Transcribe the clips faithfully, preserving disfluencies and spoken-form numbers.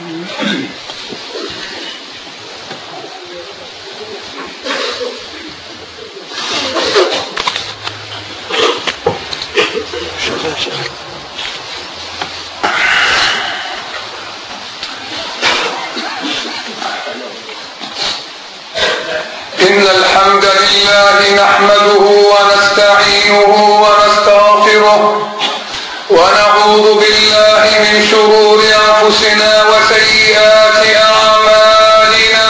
إن الحمد لله نحمده ونستعينه ونستغفره ونعوذ بالله من شرور أنفسنا وسيئات أعمالنا.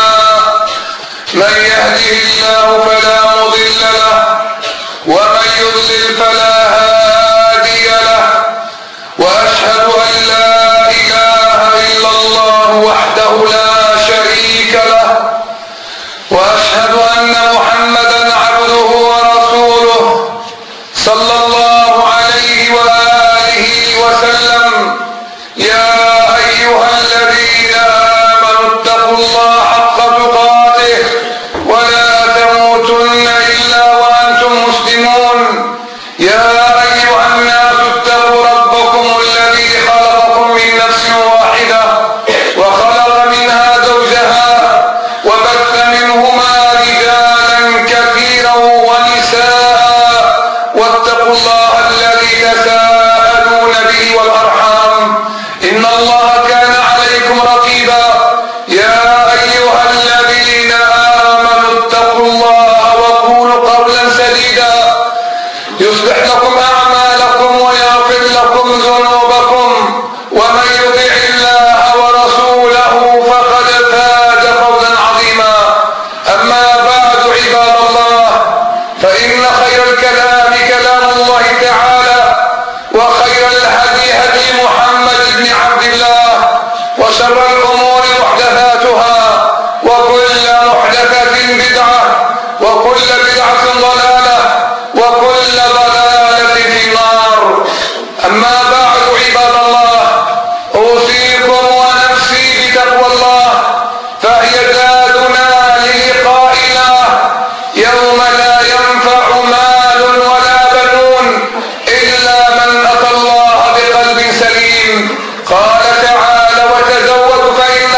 من يهده الله فلا مضل له ومن يضلل فلا هادي له، وأشهد أن لا إله إلا الله وحده لا شريك له، وأشهد أن محمدا عبده ورسوله صلى الله عليه وآله وسلم. يا أيها الذين آمنوا اتقوا الله حق تقاته ولا تموتن إلا وأنتم مسلمون. يا أيها الناس اتقوا ربكم الذي خلقكم من نفس واحدة وخلق منها زوجها وبث منهما رجالا كثيرا ونساء، واتقوا الله الذي تساءلون به والأرحام إن الله كان عليكم رقيبا. يا أيها الذين آمنوا اتقوا الله وقولوا قولا سديدا يصلح لكم أعمالكم ويغفر لكم ذنوبكم، ومن يطع الله ورسوله فقد فاز فوزا عظيما. أما بعد عباد الله، فإن خير الكلام كلام الله تعالى، وخير الهدي هدي محمد بن عبد الله، وشر الأمور محدثاتها، وكل محدثة بدعة، وكل بدعة ضلالة، وكل ضلالة في النار. أما بعد عباد الله، أوصيكم ونفسي بتقوى الله، فهي زادنا للقائنا يوم لا ينفع مال ولا بنون إلا من أتى الله بقلب سليم. قال تعالى: وتزودوا فإن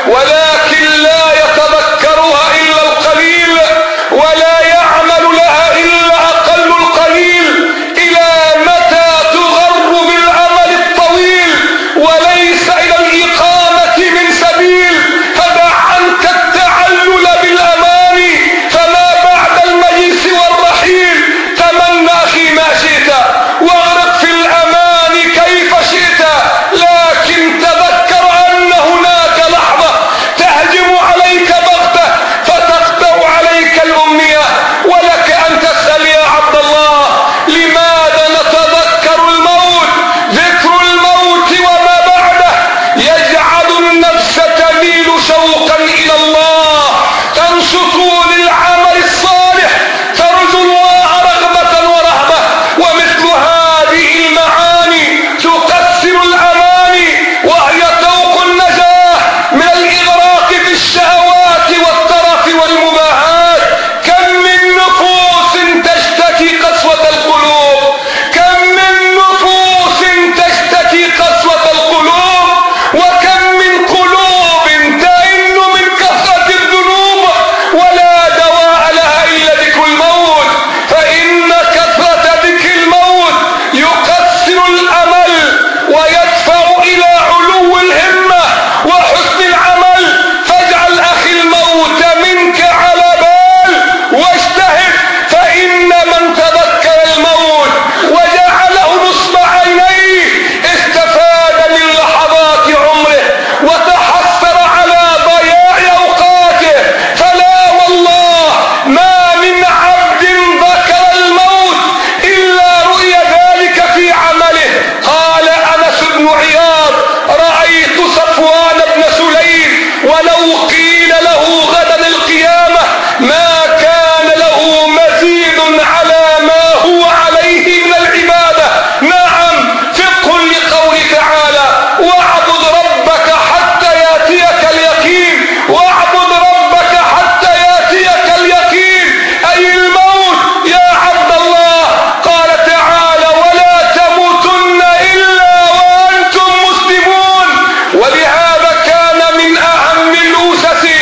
ولكن لا يتذكرها إلا القليل، ولا يعمل لها إلا أقل القليل. إلى متى تغر بالأمل الطويل وليس إلى الإقامة من سبيل؟ فدع عنك التعلل بالأمان، فما بعد المجلس والرحيل. تمنى أخي ما شئت واغرق في الأمان كيف شئت، لكن تذكر أن هناك لحظة تهجم عليك بغتة فتقطع عليك الأمنية. ولك أن تسأل يا عبد الله: لماذا نتذكر الموت؟ ذكر الموت وما بعده يجعل النفس تميل شوقا إلى الله، تنشط للعمل الصالح، ترجو الله رغبة ورهبة. ومثل هذه المعاني تكسر الأماني، وهي طوق النجاة من الإغراق في الشهوات والترف والمباحات. كم من نفوس تشتكي قسوة القلوب، كم من نفوس تشتكي قسوة القلوب، وكم من قلوب تئن من كثرة الذنوب، ولا دواء لها إلا ذكر الموت. فإن كثرة ذكر الموت يكسر الأمل ويدفع إلى علو الهمة وحسن العمل. فاجعل أخي الموت منك على بال واجتهد، فإن من تذكر الموت وجعله نصب عينيه استفاد من لحظات عمره وتحسر على ضياع أوقاته. فلا والله ما من عبد ذكر الموت إلا رؤي ذلك في عمله. قال أنس بن عياض: رأيت صفوان بن سليم ولو قيل له غدا القيامة ما كان له مزيد على ما هو عليه من العبادة. نعم، فقه لقول تعالى: واعبد ربك حتى ياتيك اليقين، واعبد ربك حتى ياتيك اليقين، أي الموت يا عبد الله. قال تعالى: ولا تموتن إلا وأنتم مسلمون. ولهذا كان من أهم الأسس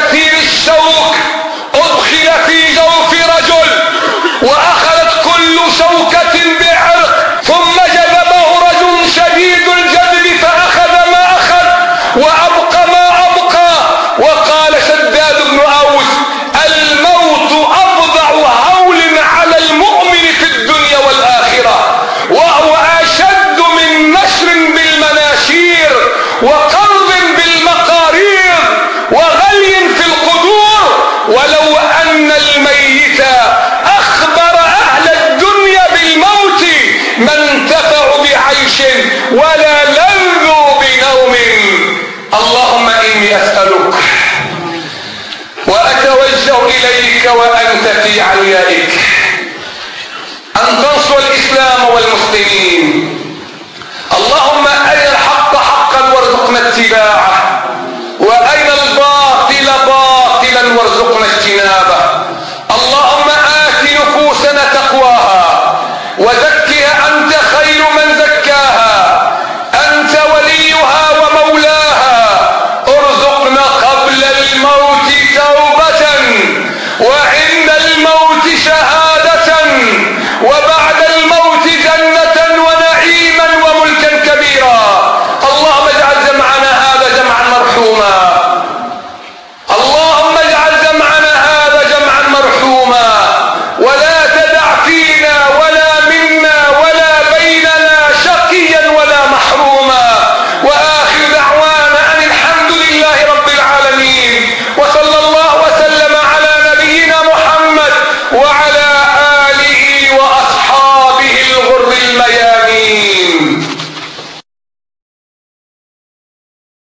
كثير الشوك ادخل في جوف رجل واخذت كل شوكة بعرق، ثم جذبه رجل شديد الجذب فاخذ ما اخذ وابقى ما ابقى. وقال شداد بن اوس: الموت افظع هول على المؤمن في الدنيا والاخرة، وهو اشد من نشر بالمناشير وقرض بالمقارير وغلي في القدور. ولو ان الميت اخبر اهل الدنيا بالموت ما انتفعوا بعيش ولا لذوا بنوم. اللهم اني اسألك واتوجه اليك وانت في عليائك ان تنصر الاسلام والمسلمين. اللهم ارنا الحق حقا وارزقنا اتباعه،